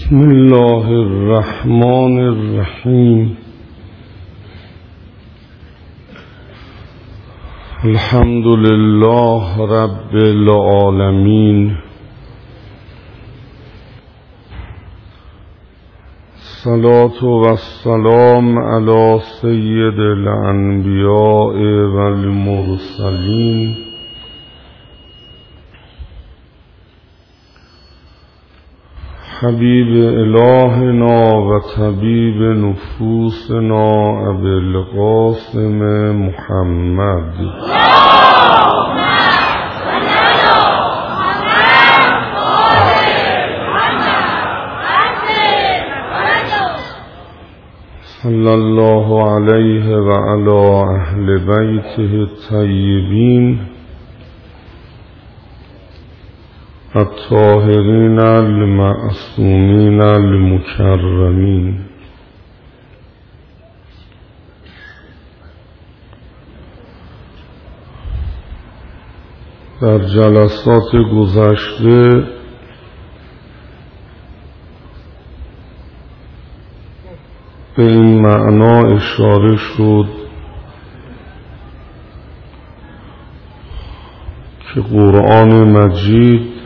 بسم الله الرحمن الرحیم. الحمد لله رب العالمین. الصلاة والسلام علی سید الانبیاء والمرسلین حبیب الهنا و طبیب نفوسنا ابی القاسم محمد صلی الله علیه و علی اهل بیته الطیبین الطاهرین المعصومین المکرمین. در جلسات گذشته به این معنا اشاره شد که قرآن مجید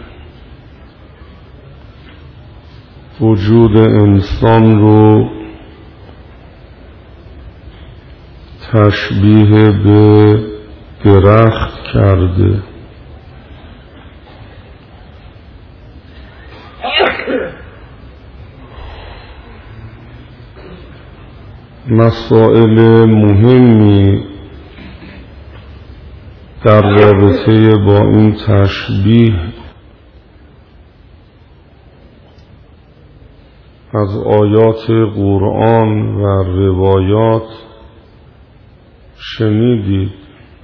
وجود انسان رو تشبیه به درخت کرده. مسائل مهمی در رابطه با این تشبیه از آیات قرآن و روایات شنیدید.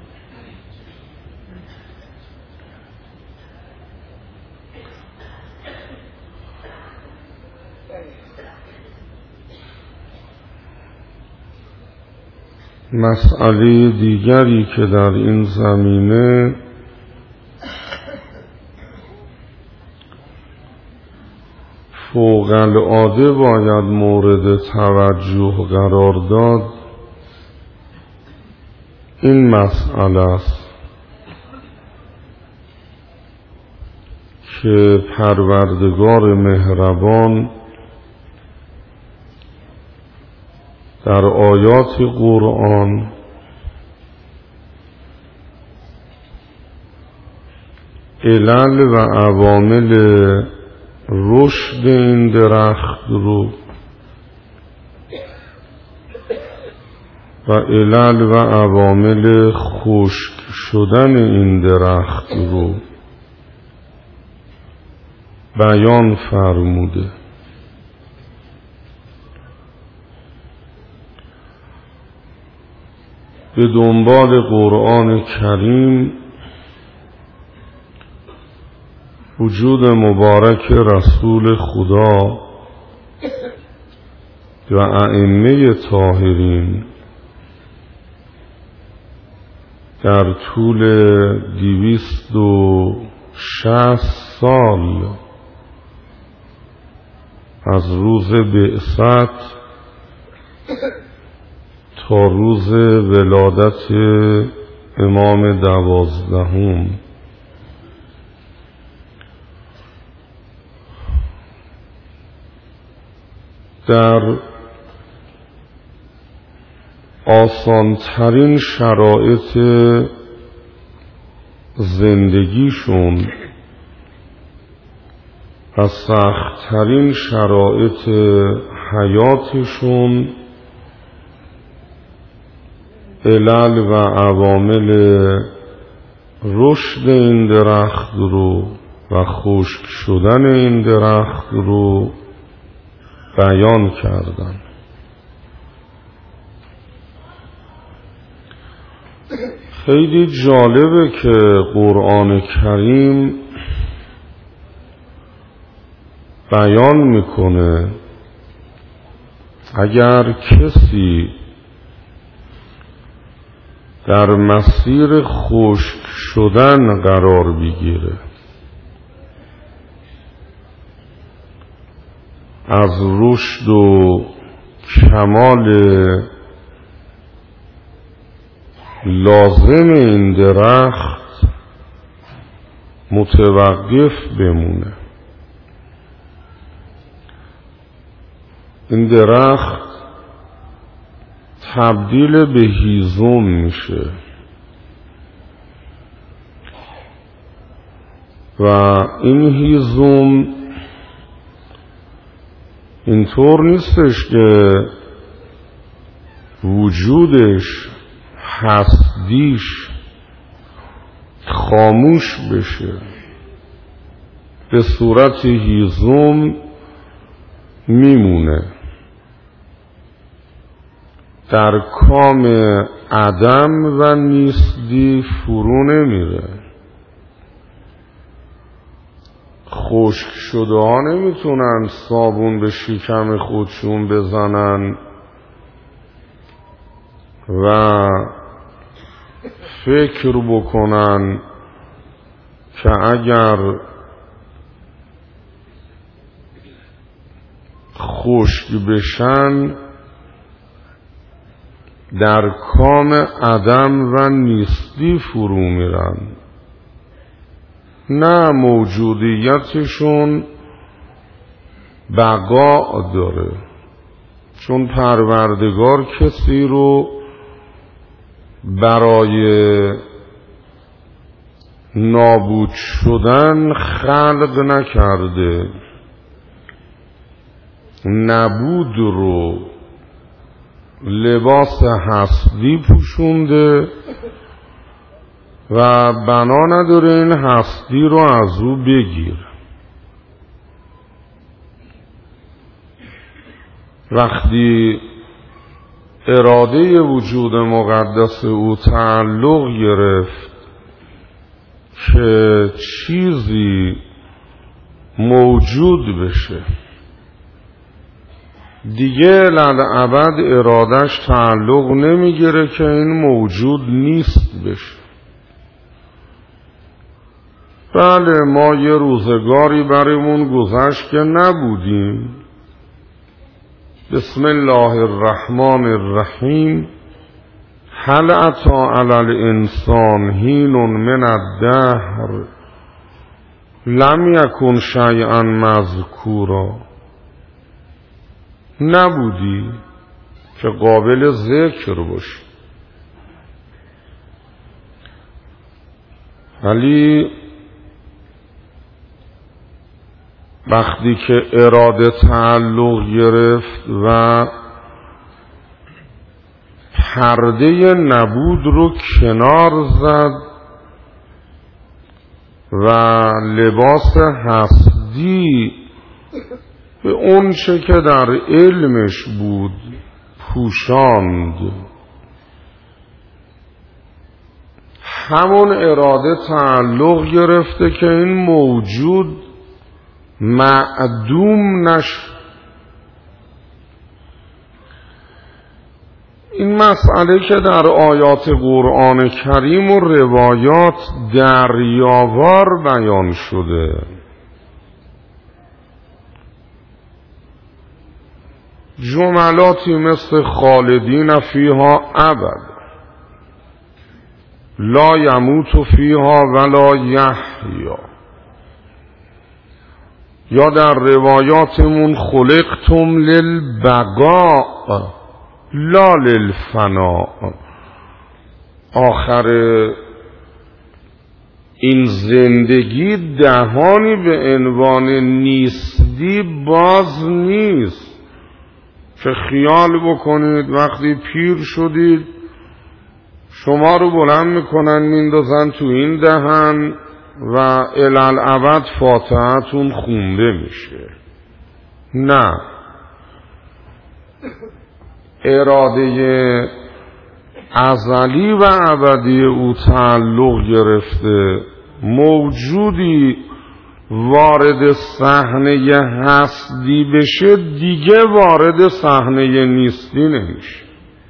مسئله دیگری که در این زمینه فوق العاده باید مورد توجه قرار داد این مسئله است که پروردگار مهربان در آیات قرآن علل و عوامل رشد این درخت رو و علل و عوامل خشک شدن این درخت رو بیان فرموده. به دنبال قرآن کریم وجود مبارک رسول خدا و ائمه طاهرین در طول 260 سال از روز بعثت تا روز ولادت امام 12 در آسانترین شرایط زندگیشون و سختترین شرایط حیاتشون علل و عوامل رشد این درخت رو و خشک شدن این درخت رو بیان کردن. خیلی جالبه که قرآن کریم بیان میکنه اگر کسی در مسیر خشک شدن قرار بگیره از رشد و کمال لازم این درخت متوقف بمونه. این درخت تبدیل به هیزم میشه و این هیزم اینطور نیستش که وجودش هستیش خاموش بشه، به صورت هیزم میمونه، در کام عدم و نیستی فرو نمیره. خشک شده ها نمیتونن صابون به شکم خودشون بزنن و فکر بکنن که اگر خشک بشن در کام عدم و نیستی فرو میرن. نه، موجودیتشون بقا داره، چون پروردگار کسی رو برای نابود شدن خلق نکرده، نبود رو لباس هستی پوشونده و بنا نداره این هستی رو از او بگیر. وقتی اراده وجود مقدس او تعلق گرفت که چیزی موجود بشه، دیگه للابد ارادش تعلق نمیگیره که این موجود نیست بشه. بله، ما یه روزگاری برامون گذشت که نبودیم. بسم الله الرحمن الرحیم. هل اتی علی الانسان حین من الدهر لم یکن شیئا مذکورا. نبودی که قابل ذکر باشی، ولی وقتی که اراده تعلق گرفت و پرده نبود رو کنار زد و لباس هستی به اون چه که در علمش بود پوشاند، همون اراده تعلق گرفته که این موجود معدوم نشد. این مسئله که در آیات قرآن کریم و روایات دریاوار بیان شده، جملاتی مثل خالدین فیها ابد، لا یموت فیها ولا یحیا، یا در روایاتمون خلقتم للبقاء لا للفناء، آخر این زندگی دهانی به عنوان نیستی باز نیست که خیال بکنید وقتی پیر شدید شما رو بلند میکنن میندازن تو این دهن و الالعبد فاتحتون خونده میشه. نه، اراده ازلی و ابدی او تعلق گرفته، موجودی وارد صحنه هستی بشه دیگه وارد صحنه نیستی نمیشه.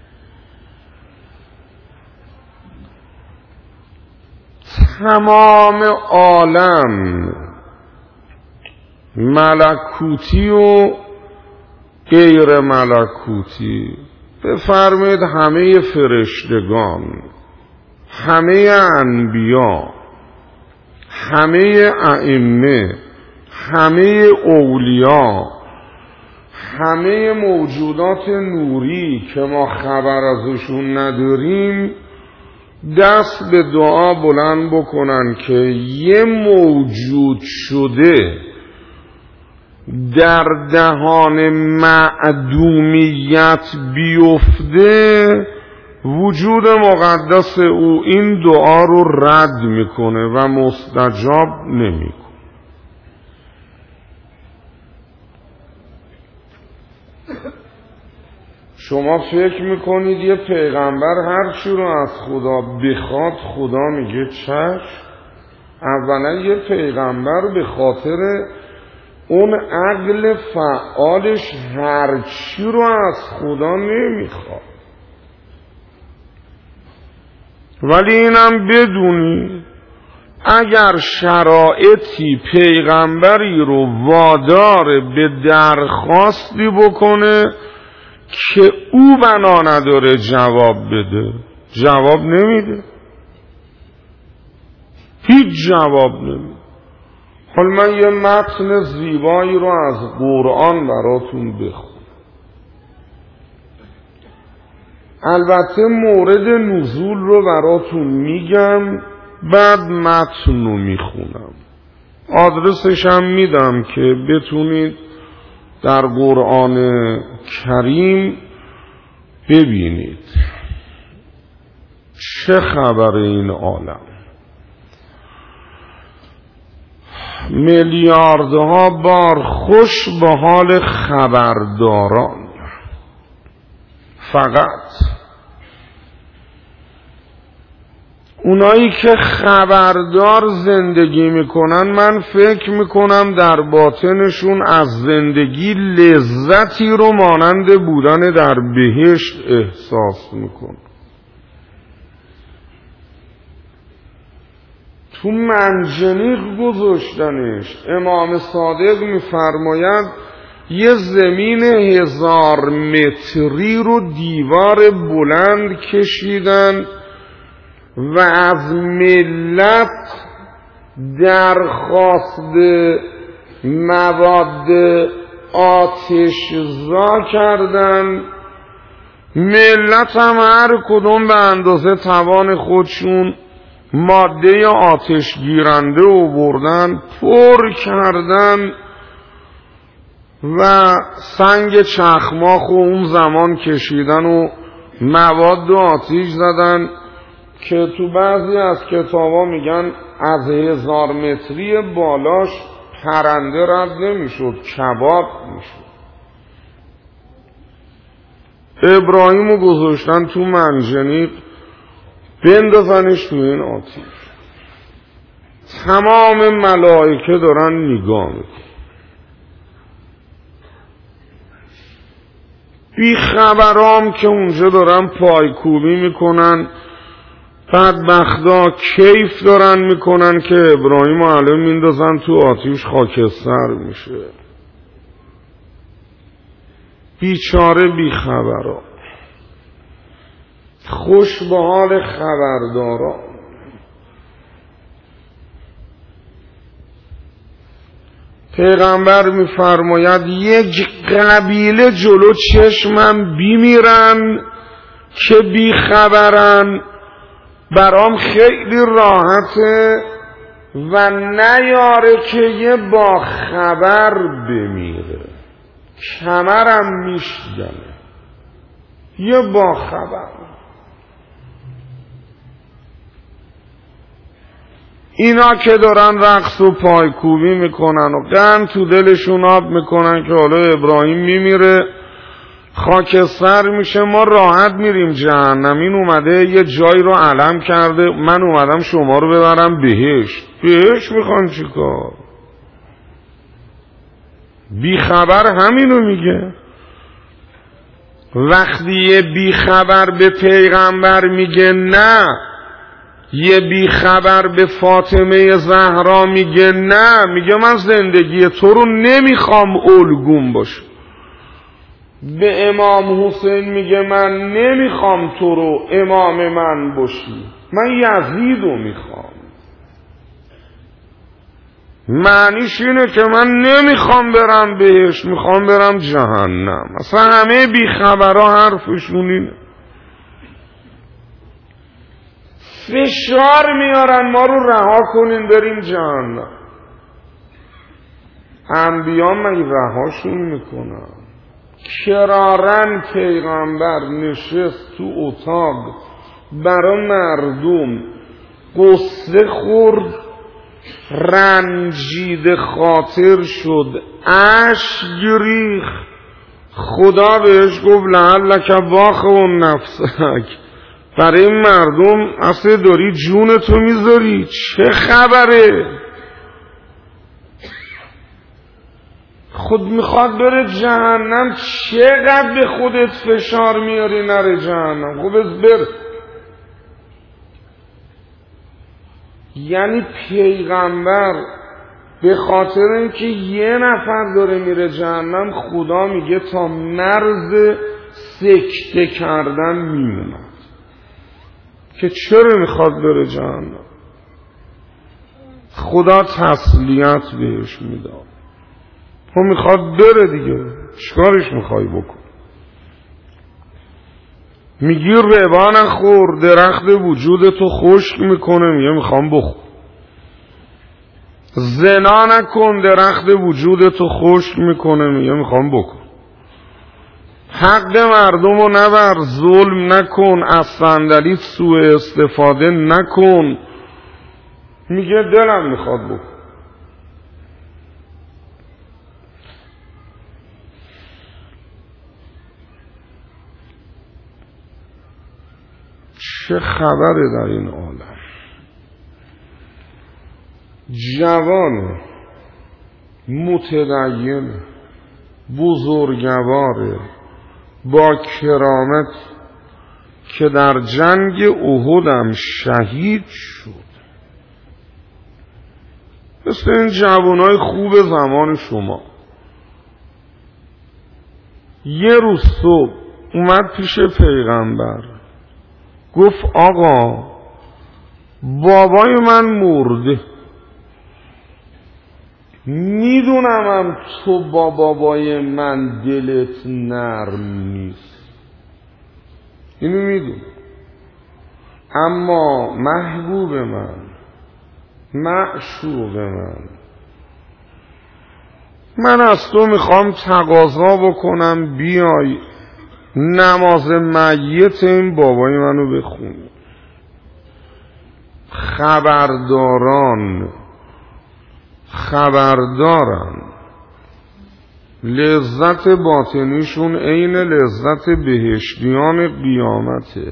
تمام عالم ملکوتی و غیر ملکوتی، بفرمایید همه فرشتگان، همه انبیا، همه ائمه، همه اولیا، همه موجودات نوری که ما خبر ازشون نداریم دست به دعا بلند بکنن که یه موجود شده در دهان معدومیت بیفته، وجود مقدس او این دعا رو رد میکنه و مستجاب نمیکنه. شما فکر میکنید یه پیغمبر هر چی رو از خدا بخواد خدا میگه چشم؟ اولا یه پیغمبر به خاطر اون عقل فعالش هر چی رو از خدا نمیخواد. ولی اینم بدونی اگر شرایطی پیغمبری رو وادار به درخواستی بکنه که او بنا نداره جواب بده، جواب نمیده، هیچ جواب نمیده. حالا من یه متن زیبایی رو از قرآن براتون بخونم. البته مورد نزول رو براتون میگم، بعد متن رو میخونم، آدرسش هم میدم که بتونید در قرآن کریم ببینید چه خبر این عالم. میلیاردها بار خوش به حال خبرداران. فقط اونایی که خبردار زندگی میکنن، من فکر میکنم در باطنشون از زندگی لذتی رو مانند بودن در بهشت احساس میکنن. تو منجنیق گذاشتنش. امام صادق میفرماید یه زمین 1000 متری رو دیوار بلند کشیدن و از ملت درخواست مواد آتشزا کردن. ملت هم هر کدوم به اندازه توان خودشون ماده آتش گیرنده آوردن، پر کردن و سنگ چخماق و اون زمان کشیدن و مواد آتش زدن که تو بعضی از کتابا میگن از 1000 متری بالاش پرنده رد نمیشد، کباب میشد. ابراهیمو گذاشتن تو منجنیق بندازنش تو این آتش. تمام ملائکه دارن نگاه میکنن. بی خبرام که اونجا دارن پایکوبی میکنن، بدبختا کیف دارن میکنن که ابراهیم الان میندازن تو آتیش خاکستر میشه. بیچاره بی خبرام، خوش به حال خبرداران. پیغمبر میفرماید یک قبیله جلو چشمم بیمیرن که بی خبرن، برام خیلی راحته و نیاره که یه با خبر بمیره، کمرم میشکنه. یه با خبر. اینا که دارن رقص و پایکوبی میکنن و قند تو دلشون آب میکنن که حالا ابراهیم میمیره خاکستر میشه، ما راحت میریم جهنم. این اومده یه جایی رو علم کرده، من اومدم شما رو ببرم بهشت. بهشت میخوان چیکار؟ بیخبر همینو میگه. وقتی یه بیخبر به پیغمبر میگه نه، یه بیخبر به فاطمه زهرا میگه نه، میگه من زندگی تو رو نمیخوام الگوم باشه. به امام حسین میگه من نمیخوام تو رو امام من باشی، من یزید رو میخوام. معنیش اینه که من نمیخوام برم بهش، میخوام برم جهنم. اصلا همه بیخبرها حرفشون اینه، فشار میارن ما رو رها کنین بریم جهنم. انبیا مگه رهاشون میکنن؟ کرارن پیغمبر نشست تو اتاق برای مردم قصه خورد، رنجیده خاطر شد، اشک ریخت. خدا بهش گفت لعلک باخع نفسک، برای این مردم اصلا داری جونتو میذاری؟ چه خبره؟ خود میخواد بره جهنم، چقدر به خودت فشار میاری نره جهنم؟ خب بر. یعنی پیغمبر به خاطر اینکه یه نفر داره میره جهنم، خدا میگه تا مرز سکته کردن میموند که چرا میخواد بره جهنم. خدا تسلیت بهش میداد، خب میخواد بره دیگه، چیکارش میخوای بکن؟ میگی ربا نخور، درخت وجودتو خشک میکنه، میگه میخوام بخور. زنا نکن، درخت وجودتو خشک میکنه، میگه میخوام بکن. حق مردم رو نبر، ظلم نکن، از صندلیت سوء استفاده نکن، میگه دلم میخواد بکن. چه خبره در این عالم؟ جوان متدین بزرگواره با کرامت که در جنگ احد هم شهید شد، مثل این جوانای خوب زمان شما. یه روز صبح اومد پیش پیغمبر، گفت آقا بابای من مرده، میدونم تو با بابای من دلت نرم نیست، اینو میدونم، اما محبوب من، معشوق من از تو میخوام تقاضا بکنم بیای نماز میت این بابای منو بخونی. خبردارن لذت باطنیشون عین لذت بهشتیان قیامته.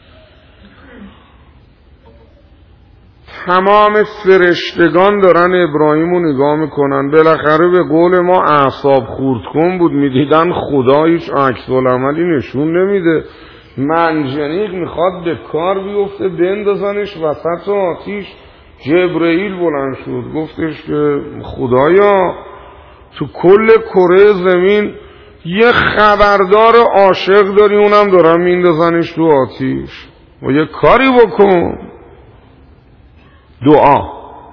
تمام فرشتگان دارن ابراهیم رو نگاه میکنن، بالاخره به قول ما اعصاب خورد کن بود، میدیدن خدا هیچ عکس العملی نشون نمیده، منجنیق میخواد به کار بیفته بندازنش وسط آتیش. جبرئیل بلند شد گفتش که خدایا تو کل کره زمین یه خبردار عاشق داری، اونم دارن میندازنش تو آتیش، و یه کاری بکن. دعا.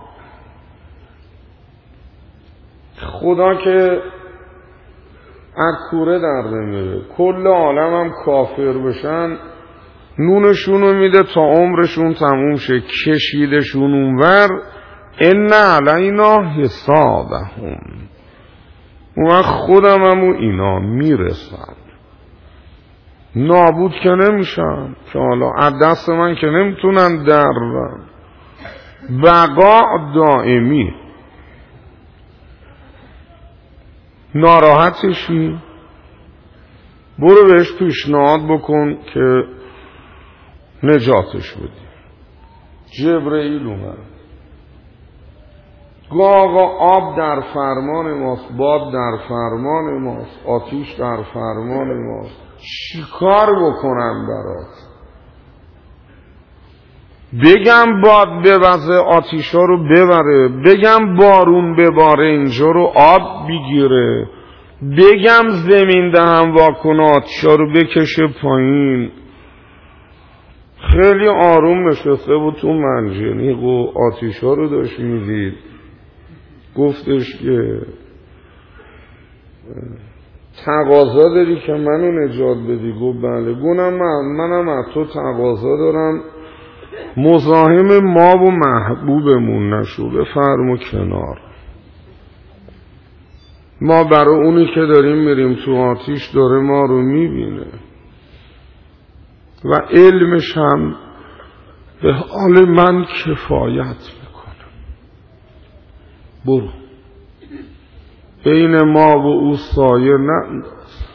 خدا که از کوره در نمیره، کل عالم هم کافر بشن، نونشونو میده تا عمرشون تموم شه، کشیدشون اونور. ان علینا حسابهم، اون خودم هم و اینا میرسن، نابود که نمیشن، که حالا از دست من که نمیتونن در بقا دائمی. ناراحتشی برو بهش پیشنهاد بکن که نجاتش بدی. جبرئیل اومد گفت آقا آب در فرمان ماست، باد در فرمان ماست، آتیش در فرمان ماست، چیکار بکنم برات؟ بگم باد بوزه آتیشا رو ببره، بگم بارون بباره اینجا رو آب بگیره، بگم زمین دهم واکن آتیشا رو بکشه پایین. خیلی آروم نشسته بود تو منجنیق و آتیشا رو داشت میدید. گفتش که تقاضا داری که منو نجات بدی؟ گفت بله. گفتم منم از تو تقاضا دارم مزاحم ما و محبوبمون نشو، بفرما کنار. ما برای اونی که داریم میریم تو آتیش داره ما رو میبینه و علمش هم به حال من کفایت میکنه. برو بین ما و او سایه ننداز،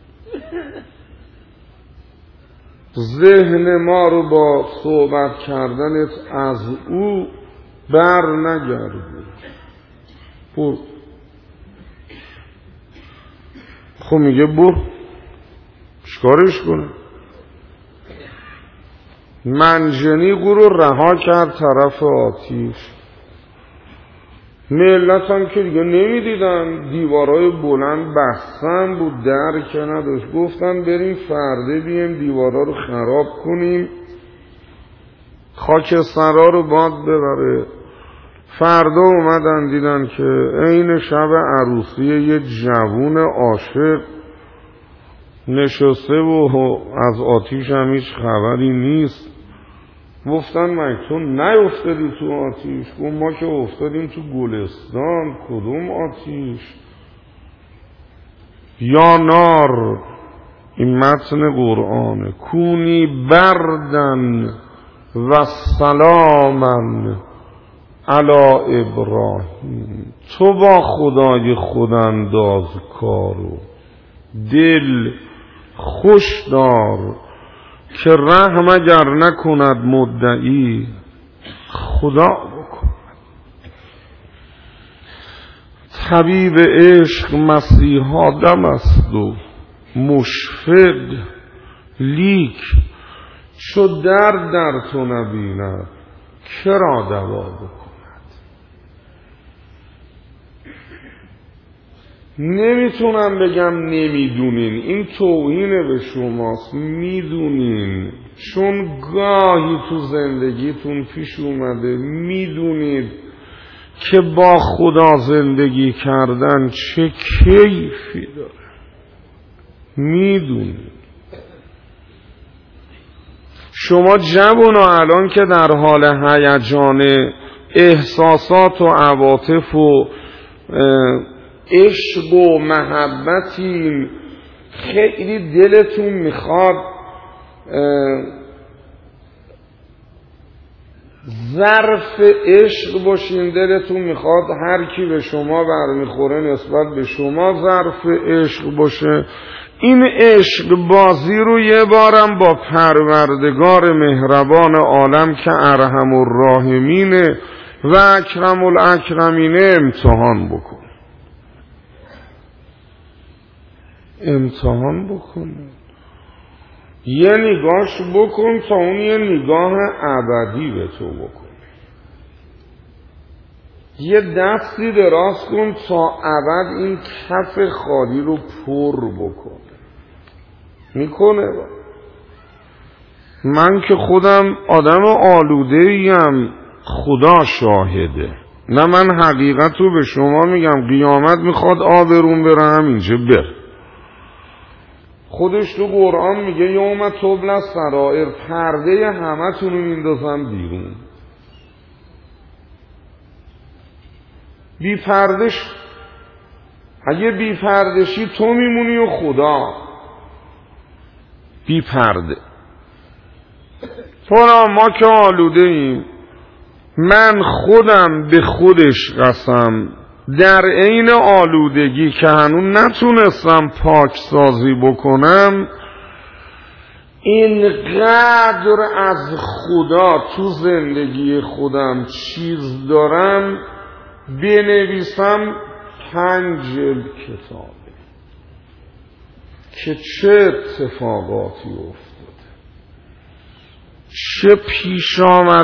ذهن ما رو با صحبت کردنت از او بر نگردون. برو. خب میگه برو، چیکارش کنه؟ منجنیق رو رها کرد طرف آتیش. ملت هم که دیگه نمیدیدن، دیوارای بلند بستن بود، در که نداشت. گفتن بریم فرده بیم دیوارا رو خراب کنیم، خاکسترها رو باد ببره. فردا اومدن دیدن که عین شب عروسی یه جوون عاشق نشسته و از آتیش هم هیچ خبری نیست. گفتن مگه تو نیفتادی تو آتیش؟ گفت ما که افتادیم تو گلستان. کدوم آتیش؟ یا نار، این متن قرآنه، کونی بردن و سلامن علی ابراهیم. تو با خدای خودانداز کارو دل خوش دار که رحم اگر نکند مدعی خدا بکند. طبیب عشق مسیح آدم است و مشفق، لیک چو در تو نبیند کرا دوا بکند. نمیتونم بگم نمیدونین، این توهین به شماست. میدونین، چون گاهی تو زندگیتون پیش اومده. میدونید که با خدا زندگی کردن چه کیفی داره. میدونید شما جوونا الان که در حال هیجان احساسات و عواطف و عشق و محبتین، خیلی دلتون میخواد ظرف عشق باشین، دلتون میخواد هر کی به شما برمیخوره نسبت به شما ظرف عشق باشه. این عشق بازی رو یه بارم با پروردگار مهربان عالم که ارحم الراحمینه و اکرم الاکرمینه امتحان بکن. امتحان بکن، یه نگاهش بکن تا اون یه نگاه ابدی به تو بکن. یه دستی دراز کن تا ابد این کف خالی رو پر بکن. میکنه. من که خودم آدم آلوده‌ایم، خدا شاهده. نه من حقیقت رو به شما میگم. قیامت میخواد آبرون بره همینجا بر. خودش تو قرآن میگه یوم تبلی السرائر، پرده همه تونو میندازم بیرون. بی پردش، اگه بی پردشی تو میمونی و خدا بی پرده. ما که آلوده ایم. من خودم به خودش قسم در عین آلودگی که هنوز نتونستم پاک سازی بکنم، اینقدر از خدا تو زندگی خودم چیز دارم بنویسم 5 جلد کتابه که چه اتفاقاتی افتاده، چه پیش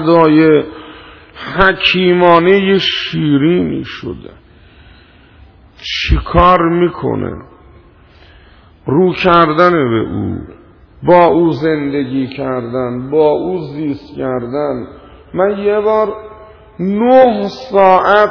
آمدای حکیمانه شیرینی شده. چیکار میکنه؟ رو کردن به او، با او زندگی کردن، با او زیست کردن. من یه بار 9 ساعت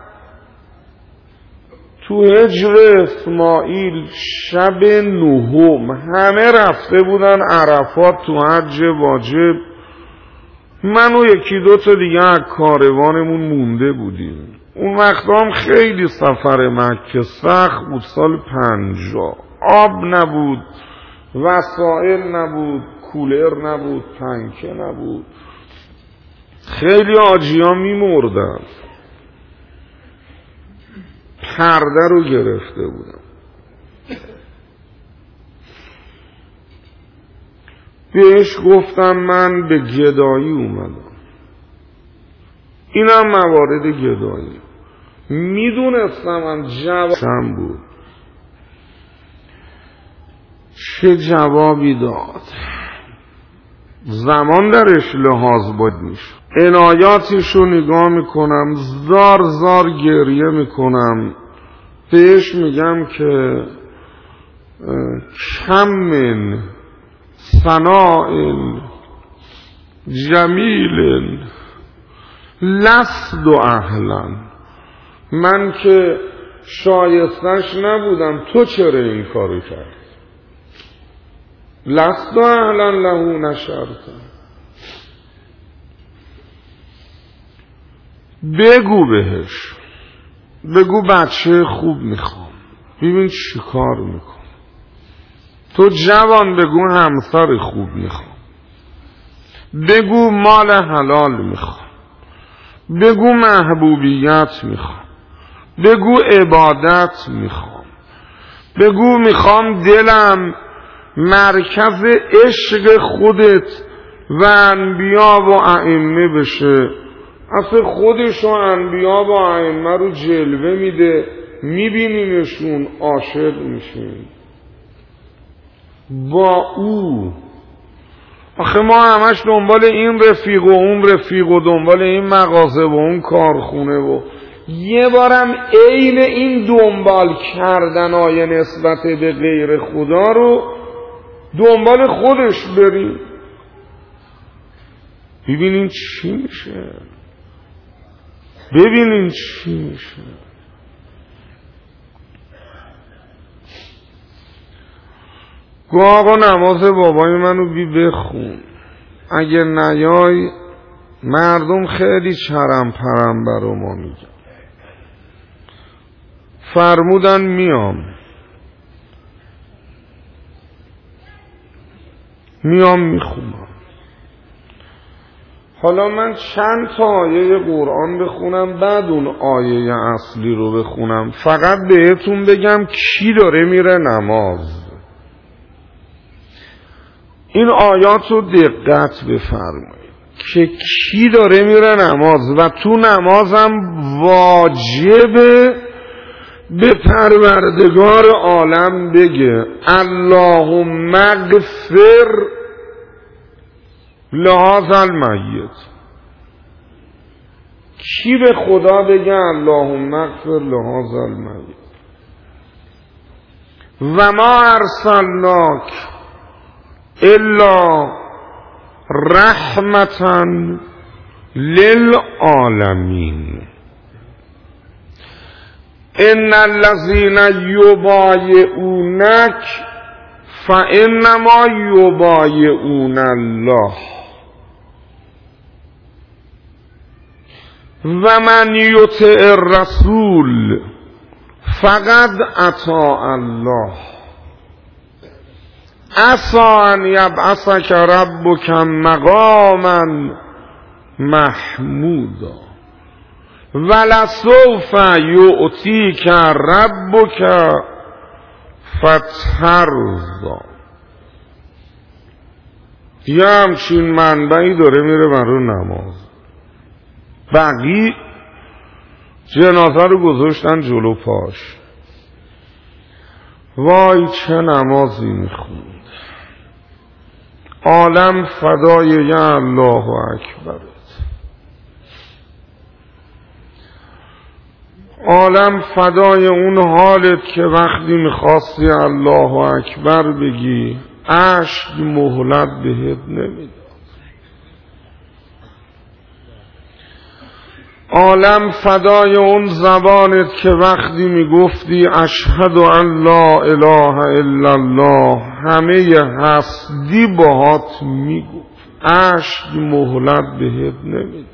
تو هجر اسماعیل شب 9 همه رفته بودن عرفات تو حج واجب، من و 1-2 تا دیگه از کاروانمون مونده بودیم. اون وقت هم خیلی سفر مکه سخت بود، سال 50 آب نبود، وسایل نبود، کولر نبود، پنکه نبود، خیلی حاجی‌ها می‌مردن. پرده رو گرفته بودم. بهش گفتم من به گدایی اومدم. اینم موارد گدایی. میدونستم من جوابم بود. چه جوابی داد؟ زمان درش لحاظ باید میشه. عنایاتش رو نگاه میکنم، زار زار گریه میکنم، بهش میگم که کم من ثناء جمیل لست اهلا، من که شایستش نبودم، تو چرا این کارو کرد؟ لست اهلا له نشرتم. بگو بهش، بگو بچه خوب میخوام، ببین چی کار میکن. تو جوان بگو همسر خوب میخوام، بگو مال حلال میخوام، بگو محبوبیت میخوام، بگو عبادت میخوام، بگو میخوام دلم مرکز عشق خودت و انبیا و ائمه بشه. اصلا خودشو انبیا و ائمه رو جلوه میده، میبینیمشون، عاشق میشیم با او. آخه ما همش دنبال این رفیق و اون رفیق و دنبال این مغازه و اون کارخونه و یه بارم عین این دنبال کردن های نسبت به غیر خدا رو دنبال خودش بریم، ببینین چی میشه، ببینین چی میشه. گو آقا نماز بابای منو بخون، اگه نیای مردم خیلی چرم پرم برا ما میگن. فرمودن میام میخونم. حالا من چند تا آیه قرآن بخونم بعد اون آیه اصلی رو بخونم، فقط بهتون بگم کی داره میره نماز. این آیات رو دقت بفرمایید که کی داره میره نماز و تو نمازم واجبه به پروردگار عالم بگه اللهم اغفر لهذا المیت. کی به خدا بگه اللهم اغفر لهذا المیت؟ و ما ارسلناک الا رحمتا للعالمین ان الذين يبايعونك فانما يبايعون الله و من یطع الرسول فقد اطاع الله عسى ان یبعثک ربک مقاما محمودا ولسوف یؤتیک ربک فترضی. یه همچین منبعی داره میره برای نماز. بقی جنازه رو گذاشتن جلو پاش. وای چه نمازی میخوند، عالم فدای یا الله اکبر. عالم فدای اون حالت که وقتی میخواستی الله اکبر بگی اشک مهلت بهت نمیداد. عالم فدای اون زبانت که وقتی میگفتی اشهد ان لا اله الا الله همه هستی باهات میگفت اشک مهلت بهت نمیداد.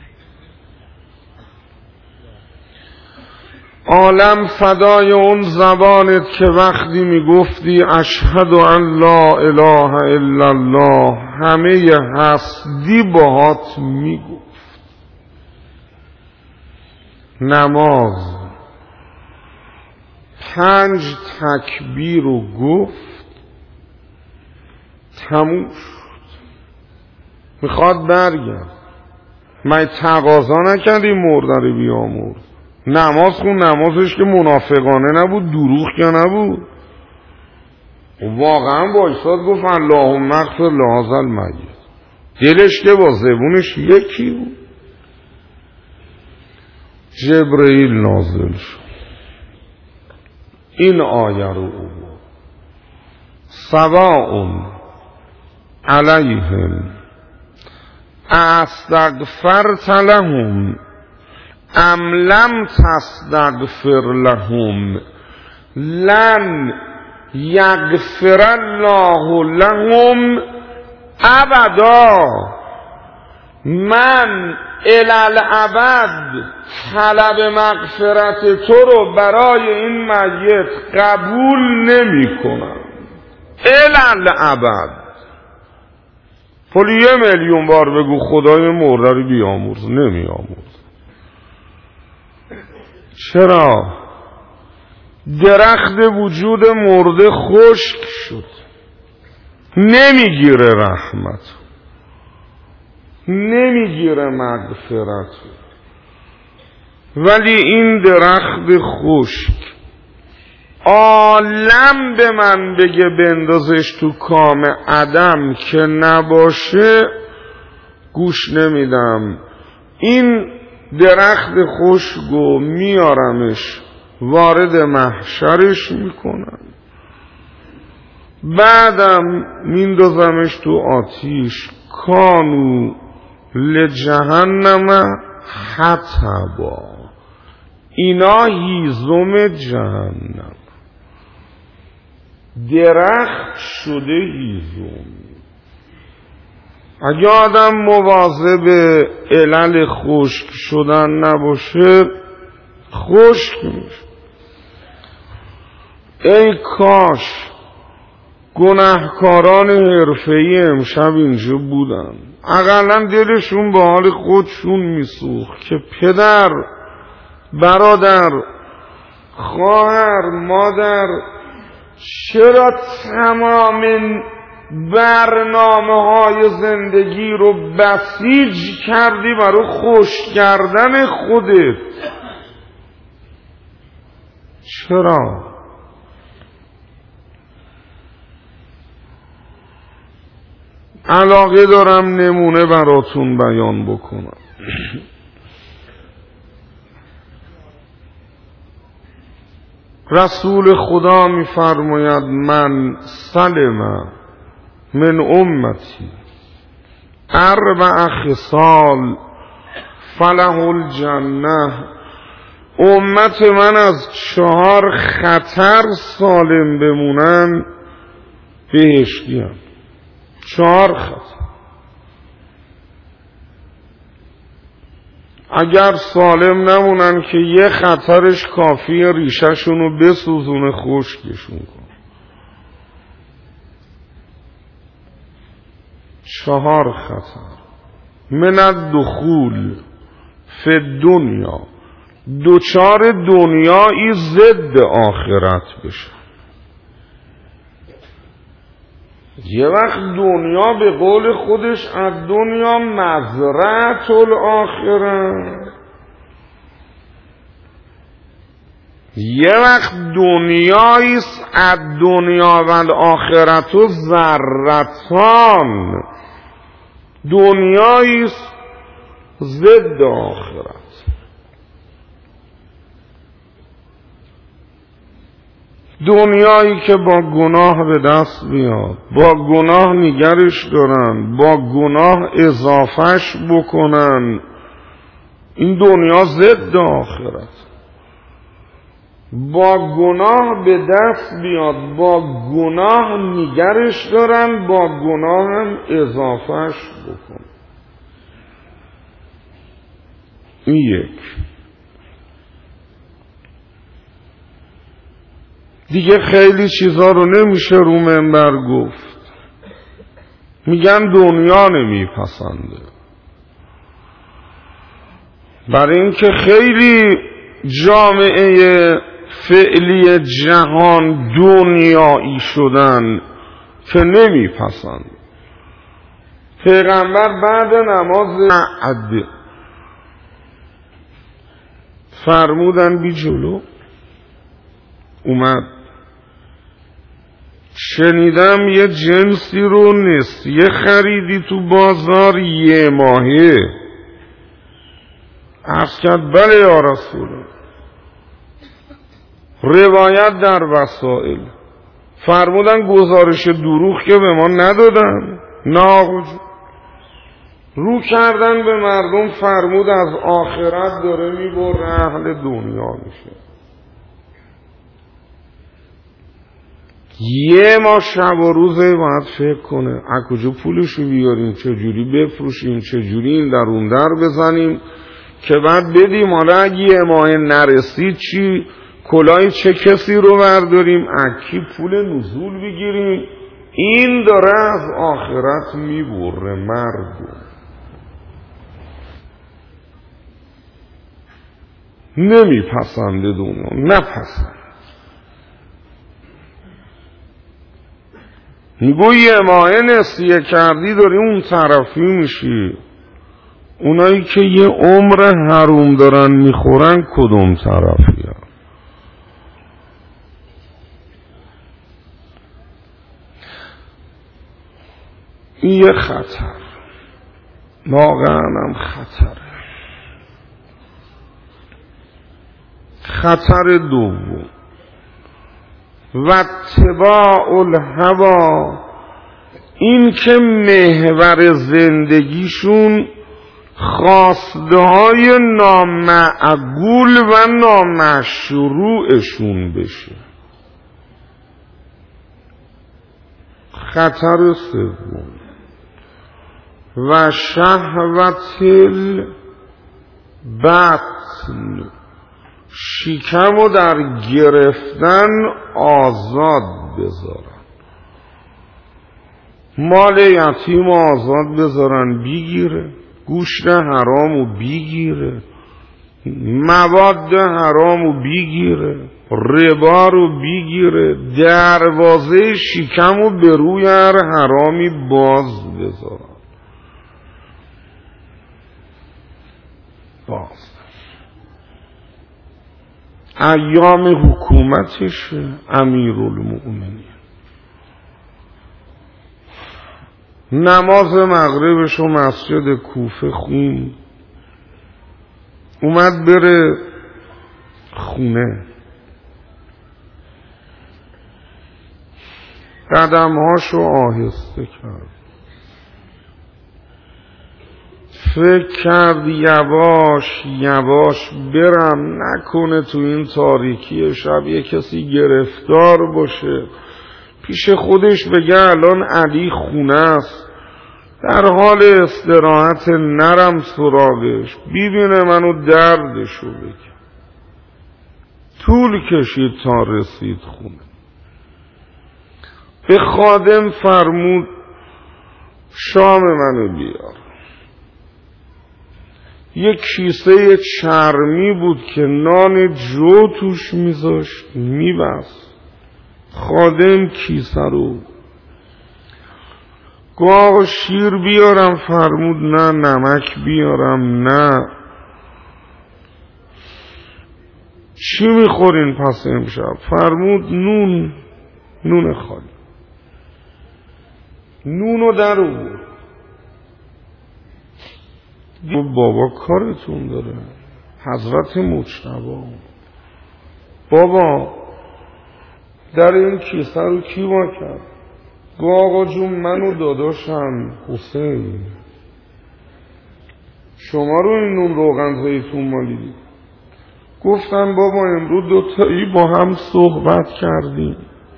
عالم فدای اون زبانت که وقتی میگفتی اشهد ان لا اله الا الله همه هستی باهات میگفت. نماز 5 تکبیر رو گفت تموم شد. میخواد برگرد. من تقاضا نکردی مردن بیامرز. نماز خون نمازش که منافقانه نبود دروغ که نبود. واقعا بایستاد گفت اللهم اغفر لهذا المیت. دلش که با زبونش یکی بود. جبرئیل نازل شد این آیه رو بود سواء علیهم استغفرت لهم ام لم تستغفر لهم لن یغفر الله لهم ابدا. من الالعبد طلب مغفرت تو رو برای این میت قبول نمی کنم. الالعبد. پل 1,000,000 بار بگو خدای مرده رو بیامرز نمی آمرز. چرا؟ درخت وجود مرده خشک شد نمیگیره رحمت نمیگیره مغفرت. ولی این درخت خشک عالم به من بگه بندازش تو کام عدم که نباشه گوش نمیدم. این درخت خشکو میارمش وارد محشرش میکنم بعدم میندازمش تو آتیش کانو لجهنم حطبا. اینا هیزم جهنم درخت شده هیزم. اگه آدم مواظب علل خشک شدن نباشه خشک میشه. ای کاش گناهکاران حرفه‌ای امشب اینجا بودن اقلا دلشون به حال خودشون میسوخت که پدر برادر خواهر مادر چرا تمام برنامه‌های زندگی رو بسیج کردی برای خوش کردن خودت؟ چرا؟ علاقه دارم نمونه براتون بیان بکنم. رسول خدا می‌فرماید من سلم من امتی 4 خصال فله الجنه. امت من از 4 خطر سالم بمونن بهشتی هم. 4 خطر. اگر سالم نمونن که یه خطرش کافیه ریشه‌شونو بسوزونه خشکشون کن. 4 خطر. من الدخول فی الدنیا. دوچار دنیایی ضد آخرت بشه. یه وقت دنیا به قول خودش از دنیا مزرعة الاخره، یه وقت دنیاییست از دنیا و الاخرت و ذرتان، دنیاییست ضد آخرت. دنیایی که با گناه به دست بیاد، با گناه نگرش دارن، با گناه اضافهش بکنن، این دنیا ضد آخرت. با گناه به دست بیاد، با گناه نگرش دارن، با گناه هم اضافهش بکن. این یک. دیگه خیلی چیزا رو نمیشه رو منبر گفت. میگن دنیا نمیپسنده، برای اینکه خیلی جامعه فعلی جهان دنیایی شدن که نمیپسند. پیغمبر بعد نماز عده فرمودن بی جلو، اومد شنیدم یه جنسی رو نسیه خریدی تو بازار 1 ماهه. عرض کرد بله یا رسول الله. روایت در وسائل فرمودن گزارش دروغ که به ما ندادن، نه رو کردن به مردم، فرمود از آخرت داره میبره اهل دنیا میشه. 1 ماه شب و روزه باید فکر کنه از کجا پولشو بیاریم، چجوری بفروشیم، چجوری این در اون در بزنیم که بعد بدیم. حالا اگه 1 ماه نرسید چی؟ کلاه چه کسی رو برداریم، اکی پول نزول بگیریم. این داره از آخرت میبره مردم. نمیپسنده دنیا، نپسند. میگو 1 ماه نسیه کردی داری اون طرفی میشی. اونایی که یه عمر حروم دارن میخورن کدوم طرفی ها؟ این یه خطر، واقعا هم خطره. خطر دوم و اتباع الهوا، این که محور زندگیشون خواسته های نامعقول و نامشروعشون بشه. خطر سوم و شهوت البطن، شکم رو در گرفتن آزاد بذارن، مال یتیم آزاد بذارن بگیره، گوشت حرام رو بگیره، مواد حرام رو بگیره، ربا رو بگیره، دروازه شکم رو به روی هر حرامی باز بذارن. باز ایام حکومتش امیرالمؤمنین نماز مغربش و مسجد کوفه خون، اومد بره خونه، قدمهاشو آهسته کرد، فکر کرد یواش یواش برم، نکنه تو این تاریکی شب یه کسی گرفتار باشه، پیش خودش بگه الان علی خونه است، در حال استراحت، نرم سراغش، ببینه منو دردشو بگه. طول کشید تا رسید خونه. به خادم فرمود شام منو بیار. یک کیسه چرمی بود که نان جو توش میذاشت میبست. خادم کیسه رو گاه شیر بیارم، فرمود نه. نمک بیارم، نه. چی میخورین پس امشب؟ فرمود نون خالی. نونو در آورد. بابا کارتون داره، حضرت مجتبی، بابا در این کیسه رو کی وا کرد؟ گو آقا جون من و داداشم حسین، شما رو این نون روغن زیتون مالیدید. گفتن بابا امروز دوتایی با هم صحبت کردیم،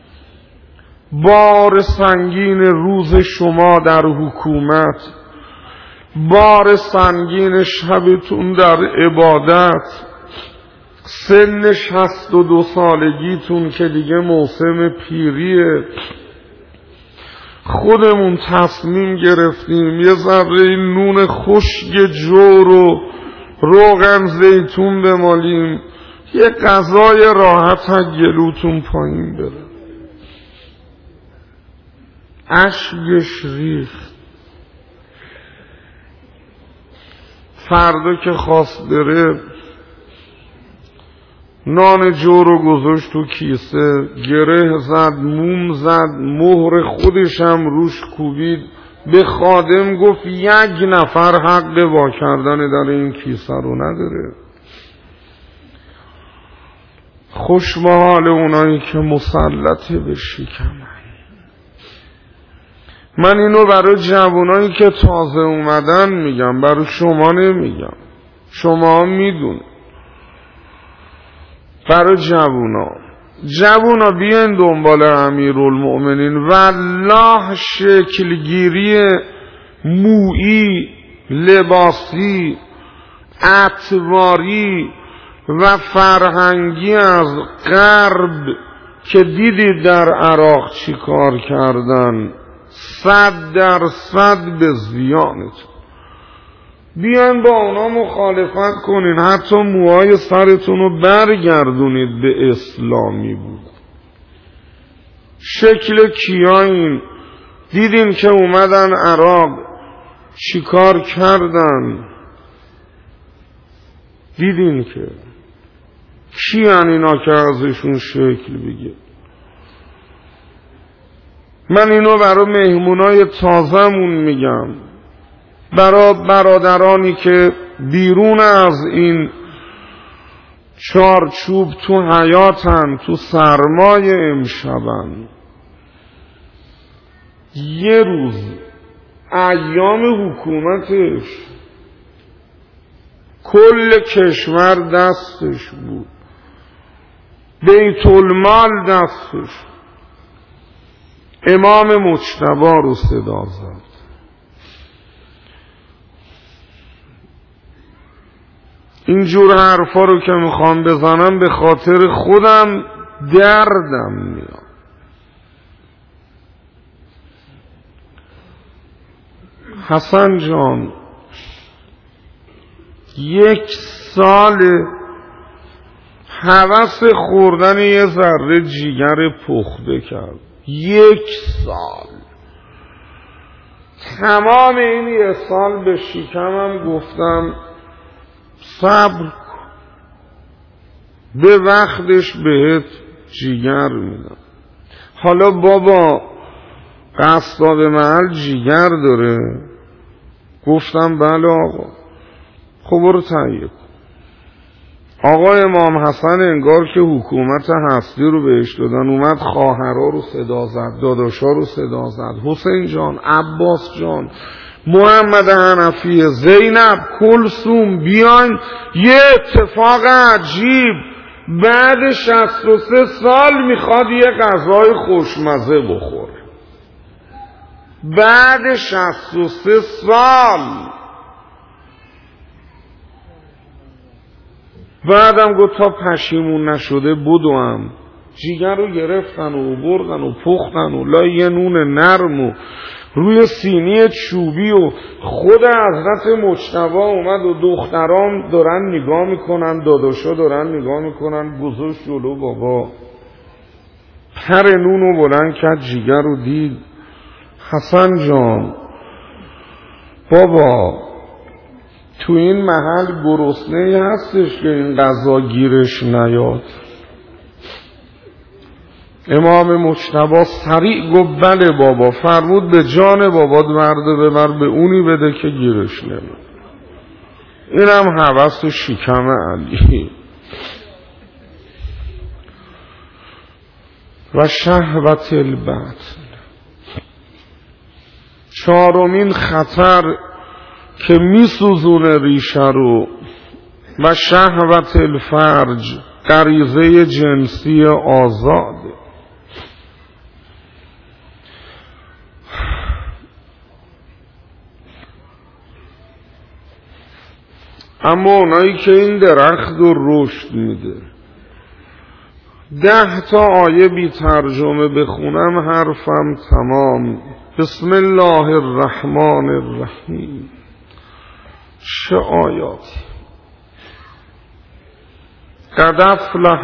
بار سنگین روز شما در حکومت، بار سنگین شبتون در عبادت، سن 62 سالگیتون که دیگه موسم پیریه، خودمون تصمیم گرفتیم یه ذره نون خشک جو رو روغن زیتون بمالیم، یه غذای راحت از گلوتون پایین بره. اشکش ریخت. فردا که خواست بره نان جو رو گذاشت تو کیسه، گره زد، موم زد، مهر خودشم روش کوبید، به خادم گفت 1 نفر حق وا کردن در این کیسه رو نداره. خوش به حال اونایی که مسلطه به شکمن. من اینو برای جوانایی که تازه اومدن میگم، برای شما نمیگم، شما میدونید. برای جوونا بیاین دنبال امیرالمؤمنین. والله شکلگیری مویی، لباسی، اطواری و فرهنگی از غرب که دیدید در عراق چی کار کردن، 100% به زیانتون. بیان با اونا مخالفت کنین، حتی موهای سرتون رو برگردونید به اسلامی بود. شکل کیایین دیدین که اومدن عراق چیکار کردن؟ دیدین که کیان اینا که ازشون شکل بگید؟ من اینو برای مهمونای تازمون میگم، برای برادرانی که بیرون از این چارچوب تو حیاتن، تو سرمای امشبن. یه روز ایام حکومتش کل کشور دستش بود، بیت المال دستش، امام مجتبی رو صدا زد. اینجور حرفا رو که میخوام بزنم به خاطر خودم دردم میاد. حسن جان 1 سال هوس خوردن یه ذره جیگر پخته کرد. 1 سال. تمام این 1 سال به شکمم گفتم صبر کن، به وقتش بهت جیگر میدم. حالا بابا قصاب محل جیگر داره؟ گفتم بله آقا. خب برو تهیه کن. آقا امام حسن انگار که حکومت هستی رو بهش دادن، اومد خواهرها رو صدا زد، داداشا رو صدا زد، حسین جان، عباس جان، محمد حنفی، زینب، کلثوم، بیاین. یه اتفاق عجیب، بعد 63 سال میخواد یه غذای خوشمزه بخوره. بعد 63 سال. بعدم گفت تا پشیمون نشده بدوم. جیگر رو گرفتن و بردن و پختن و لای یه نون نرم و روی سینی چوبی و خود حضرت مجتبی اومد و دختران دارن نگاه میکنن، داداشا دارن نگاه میکنن، گذاشت جلو بابا. پر نون رو بلند کرد، جیگر رو دید. حسن جان بابا تو این محل گرسنه‌ای هستش که این غذا گیرش نیاد؟ امام مجتبی سریع گفت بله بابا. فرمود به جان بابا برده ببر به اونی بده که گیرش نمیاد. اینم هوس و شکم علی. و شهوت البطن. چهارمین خطر که میسوزونه ریشه رو و شهوت الفرج، غریزه جنسی آزاده. اما اونایی که این درخت رو رشد میده، 10 تا آیه بی ترجمه بخونم حرفم تمام. بسم الله الرحمن الرحیم. چه آیاتی! قد افلح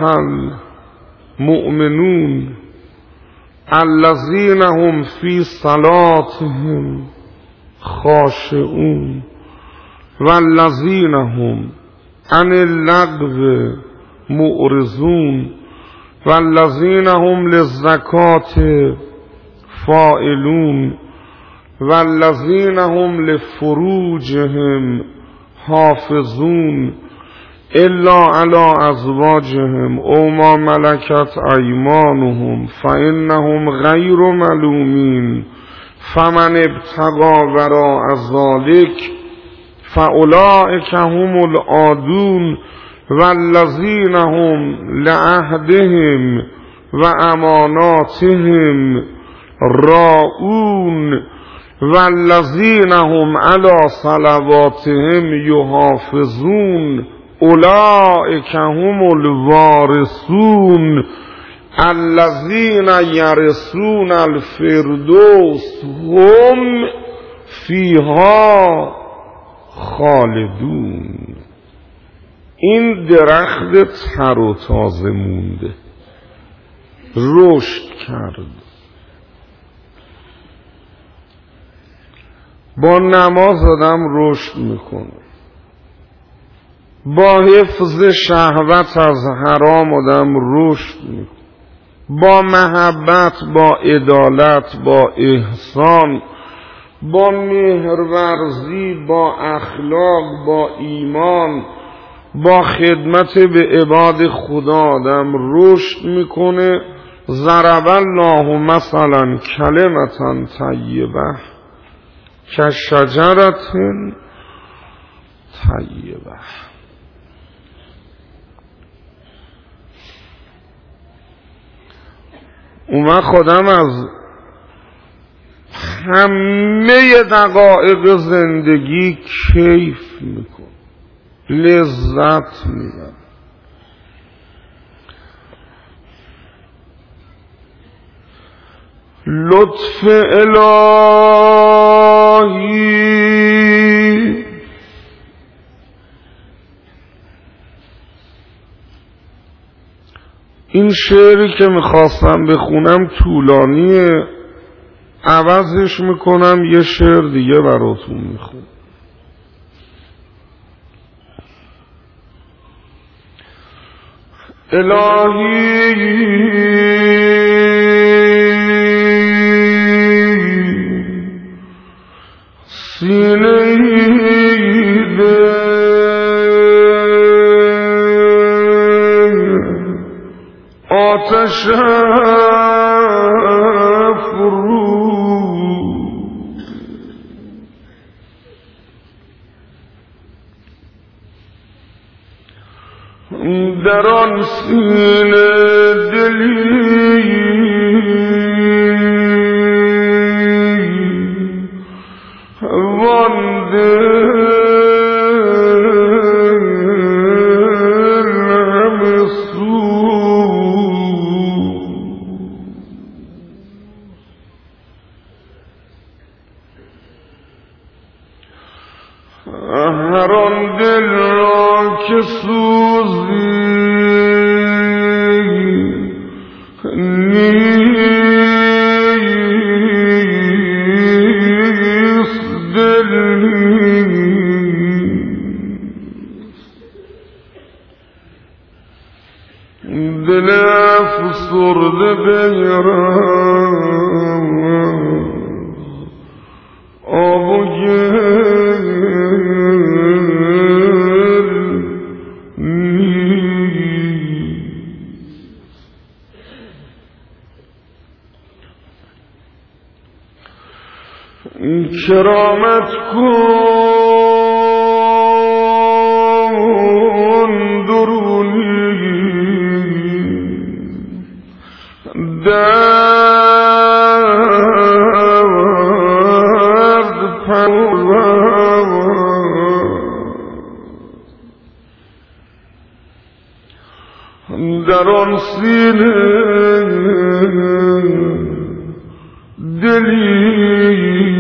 المؤمنون الذین هم فی صلاتهم خاشعون والذین هم عن اللغو معرضون والذین هم للزکات فاعلون والذین هم لفروجهم حافظون الا علی ازواجهم او ما ملکت ایمانهم فانهم غیر ملومین فمن ابتغى وراء ذلک فاولئک هم العادون والذین هم لعهدهم و اماناتهم راعون والذین هم علی صلواتهم یحافظون اولئک هم الوارثون الذین یرثون الفردوس هم فیها خالدون. این درخت تر و تازه مونده، رشد کرد، با نماز آدم رشد میکنه، با حفظ شهوت از حرام آدم رشد میکنه، با محبت، با عدالت، با احسان، با مهرورزی، با اخلاق، با ایمان، با خدمت به عباد خدا آدم رشد میکنه. ضرب الله مثلا کلمة طیبه کشجرة طیبه. اون وقت خودم از همه دقایق زندگی کیف میکن، لذت میبر. لطف الهی این شعری که میخواستم بخونم طولانیه، عوضش میکنم یه شعر دیگه براتون میخونم. الهی سینه آتش در آن سینه دلی وان دل همه سو هر آن دل را که سوزی دل افسرده بیرم آب و گل نیست. کرامت کن درونی درد در آن سینه دلی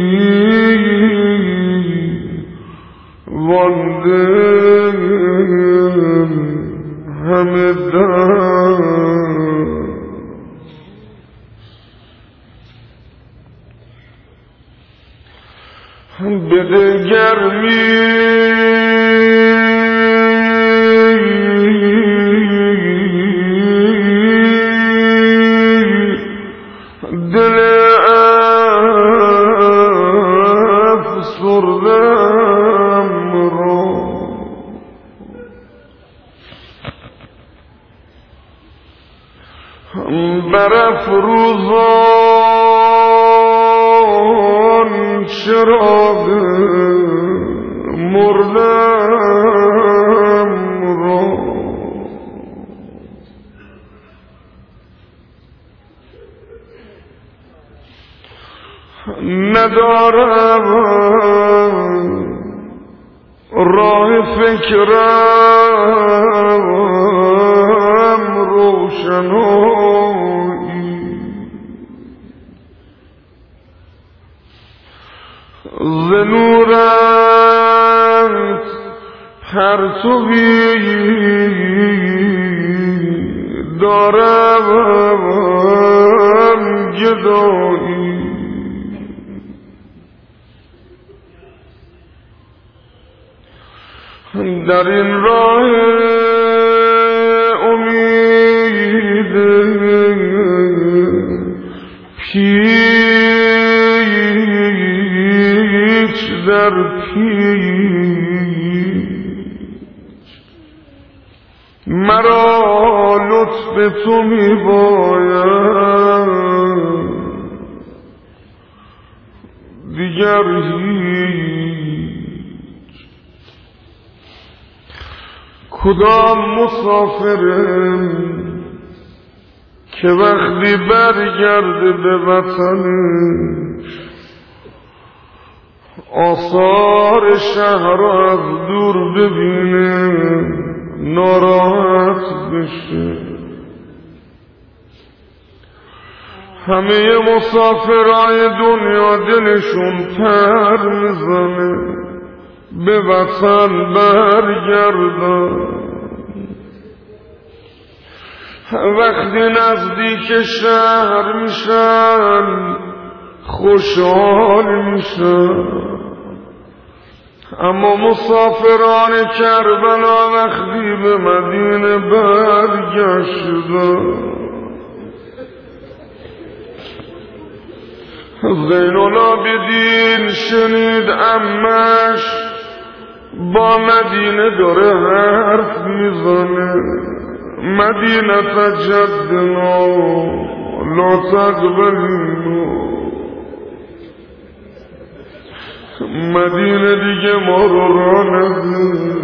وانده همه درد بده گرمی دل افسردم را برافروزان چراغ مردم را ندارم راه فکرم روشنایی ز نورت پرتوی دارم گدایی در این راه امید پیچ در پیچ مرا لطف تو می باید دیگر کدام مسافرم که وقتی برگرده به وطنش آثار شهر از دور ببینه ناراحت بشه. همه مسافرای دنیا دلشون پر میزنه به وطن برگردن. وقتی نزدیک شهر میشن خوشحال میشن، اما مسافران کربلا وقتی به مدینه برگشتن زین العابدین شنید عمش با مدینه داره حرف میزنه. مدینه جدنا لا تقبلنا، مدینه دیگه ما رو راه نده.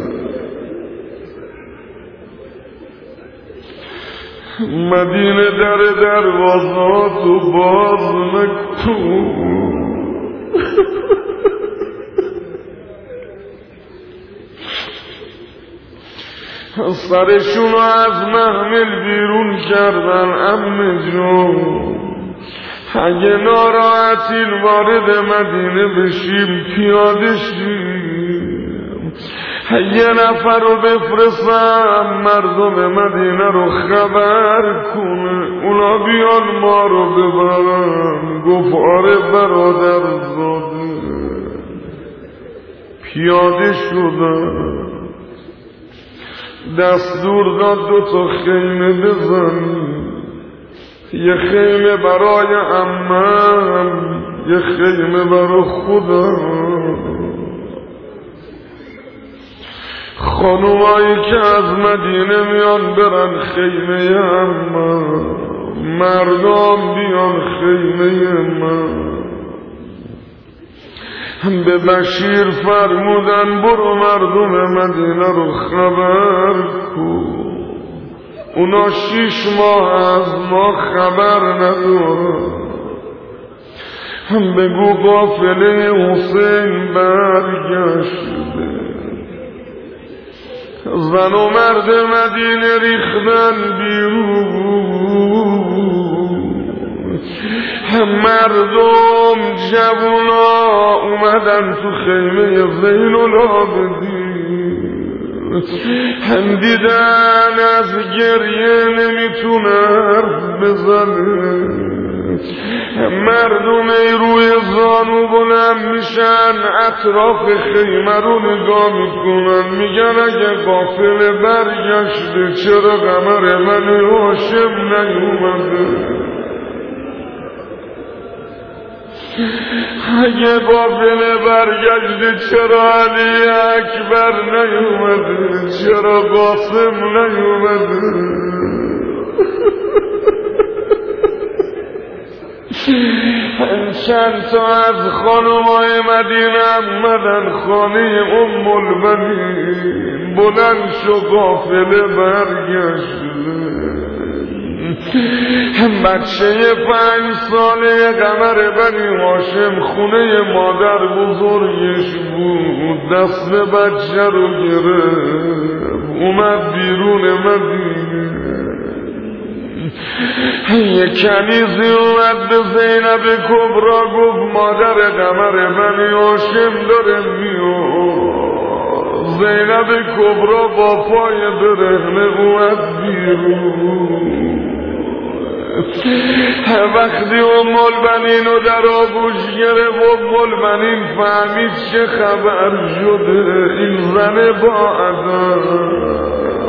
مدینه در دروازاتو باز نکن. سرشونو از محمل بیرون کردن. عمه جون اگه ناراحتین وارد مدینه بشیم پیاده شیم، یه نفر رو بفرستم مردم مدینه رو خبر کنه اونا بیان ما رو ببرن. گفت آره برادر زاده. پیاده شدن، دستور داد 2 خیمه بزنی، یه خیمه برای عمم، یه خیمه برای خودم. خانومایی که از مدینه میان برن خیمه عمم، مردم بیان خیمه من. به بشیر فرمودن برو مردم مدینه رو خبر کن، اونا 6 ماه از ما خبر ندارن. بگو قافله حسین برگشته، زن و مرد مدینه ریختن بیرون، مردم جوونا اومدن تو خیمه زین العابدین، هم دیدن از گریه نمیتونه حرف بزنه، مردم روی زانو بلند میشن اطراف خیمه رو نگاه میکنن، میگن اگه قافله برگشته چرا قمر من هاشم نیومده؟ اگه قافله برگشته چرا علی اکبر نیومده؟ چرا قاسم نیومده؟ چند تا از خانمای مدینه اومدن خانه ام البنین، بلند شو قافله برگشته. بچه 5 ساله قمر بنی هاشم خونه مادر بزرگش بود، دست بچه رو گرفت اومد بیرون مدینه. یک کنیزی اومد به زینب کبرا گفت مادر قمر بنی هاشم داره میاد. زینب کبرا با پای برهنه اومد بیرون. وقتی ام البنین رو در آغوش گرفت، ام البنین فهمید چه خبر شده، این زن با ادب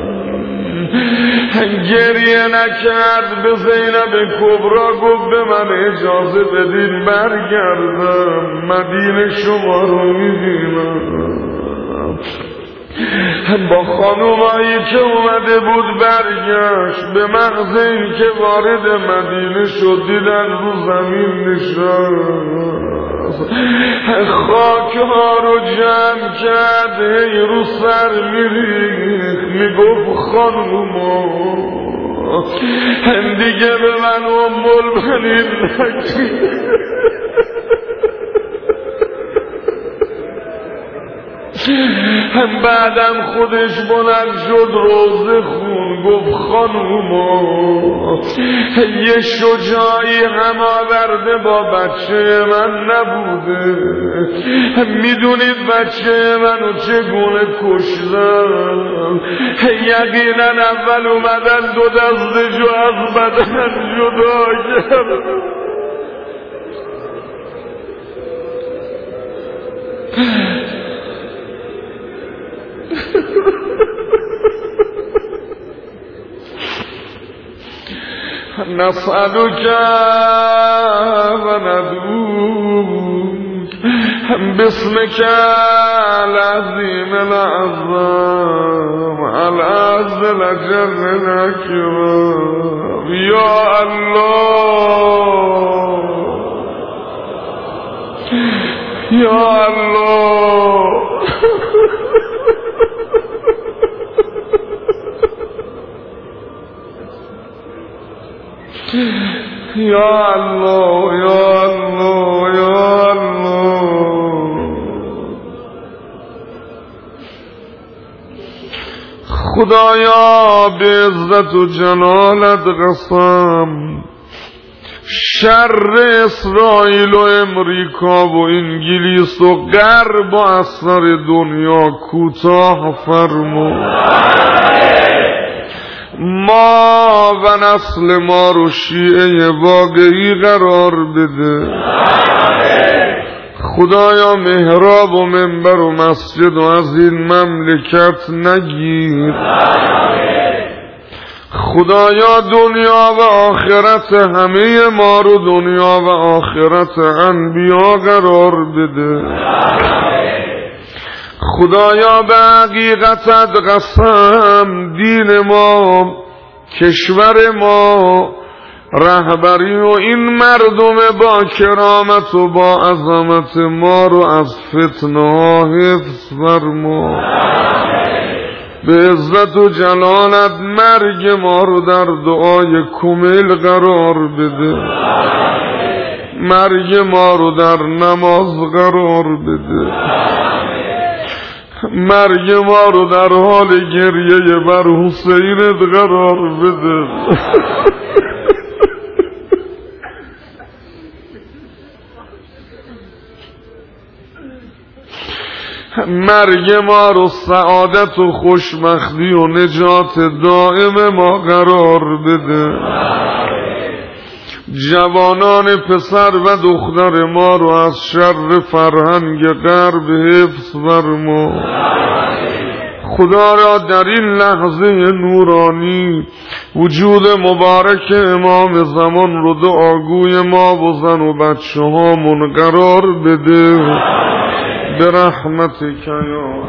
گریه نکرد، به زینب کبرا گفت به من اجازه بدین برگردم، مدینه شما رو میبینم. با خانومایی که اومده بود برگشت، به مغز این که وارد مدینه شد دیدن رو زمین نشست، خاک ها رو جمع کرد، هی رو سر میریخت، میگفت خانوما دیگه به من ام البنین نگید. بعدم خودش بلند شد روزه خون، گفت خانوما یه شجاعی هم آورده با بچه من نبوده، میدونید بچه منو چگونه کشتن؟ یقینا اول اومدن 2 دستشو از بدن جدا کردن. نسألك وندعوك باسمك العظيم الأعظم العز الأجل الأكرم يا الله يا الله یا الله یا الله یا الله. خدایا به عزت و جلالت قسم، شر اسرائیل و امریکا و انگلیس و غرب و اثر دنیا کوتاه فرما، ما و نسل ما رو شیعه واقعی قرار بده. خدایا محراب و منبر و مسجد و از این مملکت نگیر. خدایا دنیا و آخرت همه ما رو دنیا و آخرت انبیا قرار بده. خدایا به حقیقتت قسم، دین ما، کشور ما، رهبری و این مردم با کرامت و با عظمت ما رو از فتنه ها حفظ فرما. به عزت و جلالت مرگ ما رو در دعای کمیل قرار بده. مرگ ما رو در نماز قرار بده. مرگ ما رو در حال گریه بر حسینت قرار بده. مرگ ما رو سعادت و خوشبختی و نجات دائم ما قرار بده. جوانان پسر و دختر ما رو از شر فرهنگ غرب حفظ فرما. خدا را در این لحظه نورانی وجود مبارک امام زمان رو دعاگوی ما و زن و بچه هامون قرار بده. برحمتک یا